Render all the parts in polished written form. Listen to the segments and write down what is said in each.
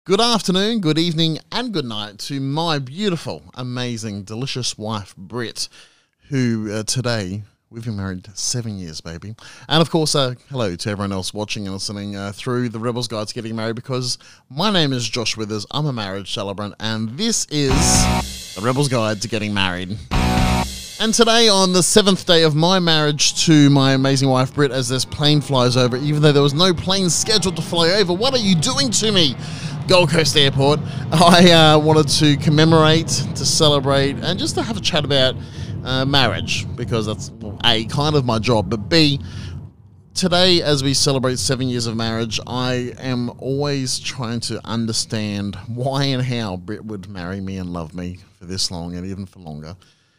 Good afternoon, good evening, and good night to my beautiful, amazing, delicious wife, Britt, who today, we've been married 7 years, baby. And of course, hello to everyone else watching and listening through the Rebels Guide to Getting Married, because my name is Josh Withers, I'm a marriage celebrant, and this is the Rebels Guide to Getting Married. And today, on the 7th day of my marriage to my amazing wife, Britt, as this plane flies over, even though there was no plane scheduled to fly over, what are you doing to me? Gold Coast Airport. I wanted to commemorate, to celebrate, and just to have a chat about marriage, because that's, well, A, kind of my job, but B, today, as we celebrate 7 years of marriage, I am always trying to understand why and how Britt would marry me and love me for this long and even for longer.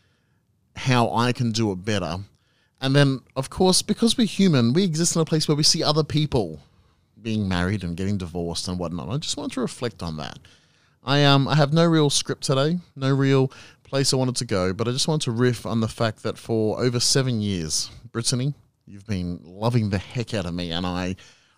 How I can do it better. And then, of course, because we're human, we exist in a place where we see other people being married and getting divorced and whatnot. I just wanted to reflect on that. I have no real script today, no real place I wanted to go, but I just wanted to riff on the fact that for over 7 years, Brittany, you've been loving the heck out of me, and I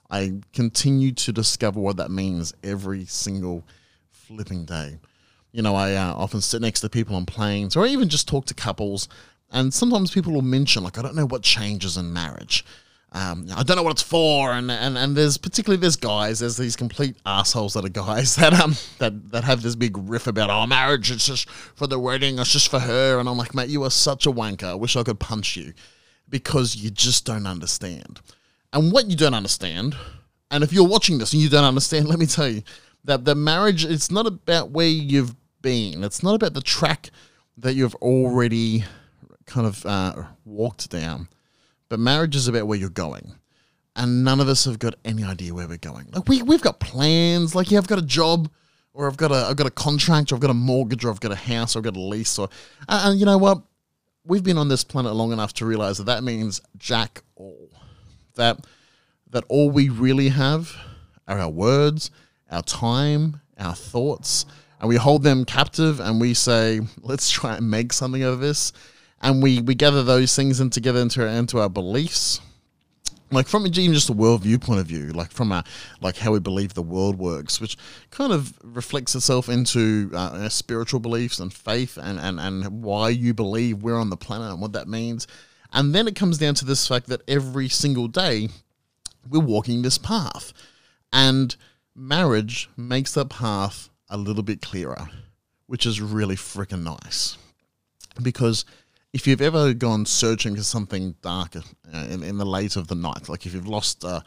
continue to discover what that means every single flipping day. You know, I often sit next to people on planes, or even just talk to couples, and sometimes people will mention, like, I don't know what changes in marriage. I don't know what it's for, and there's guys, there's these complete assholes that are guys that have this big riff about, oh, marriage, it's just for the wedding, it's just for her, and I'm like, mate, you are such a wanker, I wish I could punch you, because you just don't understand. And what you don't understand, and if you're watching this and you don't understand, let me tell you, that the marriage, it's not about where you've been, it's not about the track that you've already kind of walked down. But marriage is about where you're going. And none of us have got any idea where we're going. Like we've got plans, like, yeah, I've got a job, or I've got a contract, or I've got a mortgage, or I've got a house, or I've got a lease, or and you know what? We've been on this planet long enough to realize that means jack all. That all we really have are our words, our time, our thoughts, and we hold them captive and we say, let's try and make something of this. And we gather those things together into our beliefs, like from even just a worldview point of view, like from like how we believe the world works, which kind of reflects itself into our spiritual beliefs and faith and why you believe we're on the planet and what that means. And then it comes down to this fact that every single day we're walking this path, and marriage makes that path a little bit clearer, which is really freaking nice, because if you've ever gone searching for something dark in the late of the night, like if you've lost, a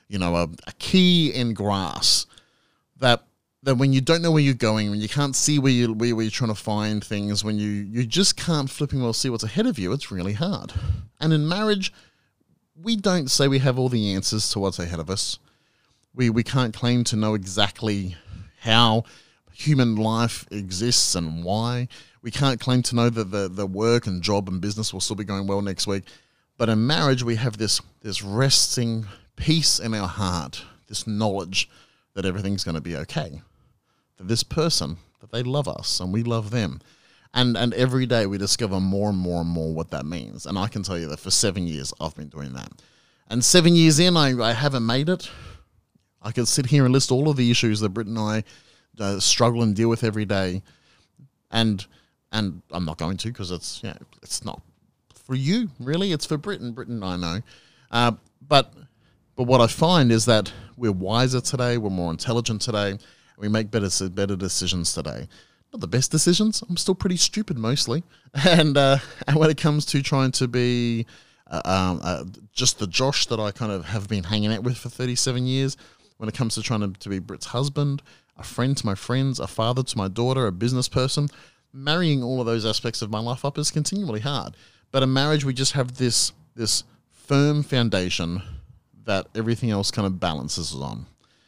key in grass, that when you don't know where you're going, when you can't see where you're trying to find things, when you just can't flipping well see what's ahead of you, it's really hard. And in marriage, we don't say we have all the answers to what's ahead of us. We can't claim to know exactly how human life exists and why. We can't claim to know that the work and job and business will still be going well next week. But in marriage, we have this resting peace in our heart, this knowledge that everything's going to be okay. That this person, that they love us and we love them. And every day we discover more and more and more what that means. And I can tell you that for 7 years, I've been doing that. And 7 years in, I haven't made it. I could sit here and list all of the issues that Britt and I struggle and deal with every day. And I'm not going to, because it's not for you, really. It's for Britain, I know. But what I find is that we're wiser today, we're more intelligent today, and we make better decisions today. Not the best decisions. I'm still pretty stupid mostly. And when it comes to trying to be just the Josh that I kind of have been hanging out with for 37 years, when it comes to trying to be Britt's husband, a friend to my friends, a father to my daughter, a business person, marrying all of those aspects of my life up is continually hard. But in marriage, we just have this firm foundation that everything else kind of balances on.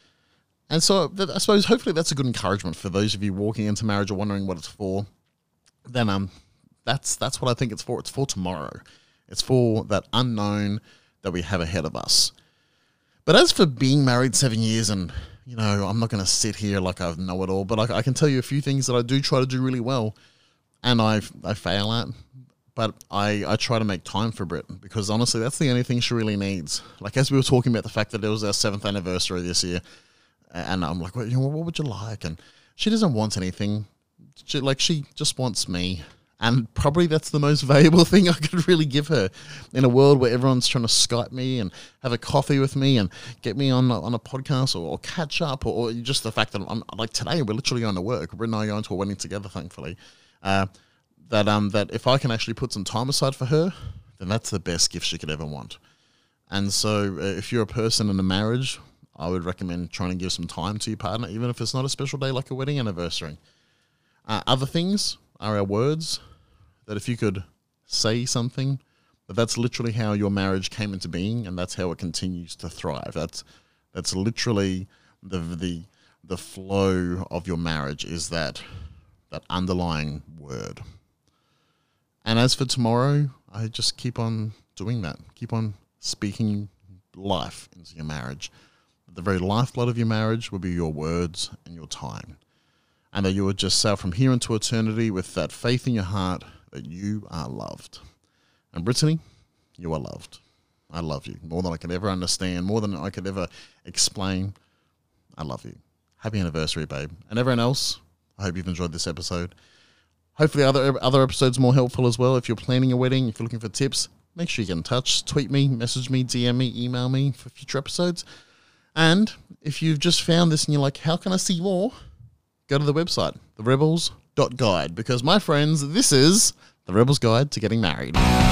And so I suppose hopefully that's a good encouragement for those of you walking into marriage or wondering what it's for. Then that's what I think it's for. It's for tomorrow. It's for that unknown that we have ahead of us. But as for being married 7 years, and you know, I'm not going to sit here like I know it all, but I can tell you a few things that I do try to do really well, and I fail at. But I try to make time for Britt, because honestly, that's the only thing she really needs. Like, as we were talking about the fact that it was our 7th anniversary this year, And I'm like, well, what would you like? And she doesn't want anything. She just wants me. And probably that's the most valuable thing I could really give her in a world where everyone's trying to Skype me and have a coffee with me and get me on a podcast or catch up or just the fact that I'm like today we're literally going to work. Britt and I are going to a wedding together, thankfully. That if I can actually put some time aside for her, then that's the best gift she could ever want. And so if you're a person in a marriage, I would recommend trying to give some time to your partner, even if it's not a special day like a wedding anniversary. Other things are our words. That if you could say something, that's literally how your marriage came into being, and that's how it continues to thrive. That's literally the flow of your marriage is that underlying word. And as for tomorrow, I just keep on doing that. Keep on speaking life into your marriage. The very lifeblood of your marriage will be your words and your time. And that you would just say from here into eternity with that faith in your heart that you are loved. And Brittany, you are loved. I love you more than I could ever understand, more than I could ever explain. I love you. Happy anniversary, babe. And everyone else, I hope you've enjoyed this episode. Hopefully other episodes more helpful as well. If you're planning a wedding, if you're looking for tips, make sure you get in touch. Tweet me, message me, DM me, email me for future episodes. And if you've just found this and you're like, how can I see more? Go to the website, therebels.guide, because my friends, this is the Rebels Guide to Getting Married.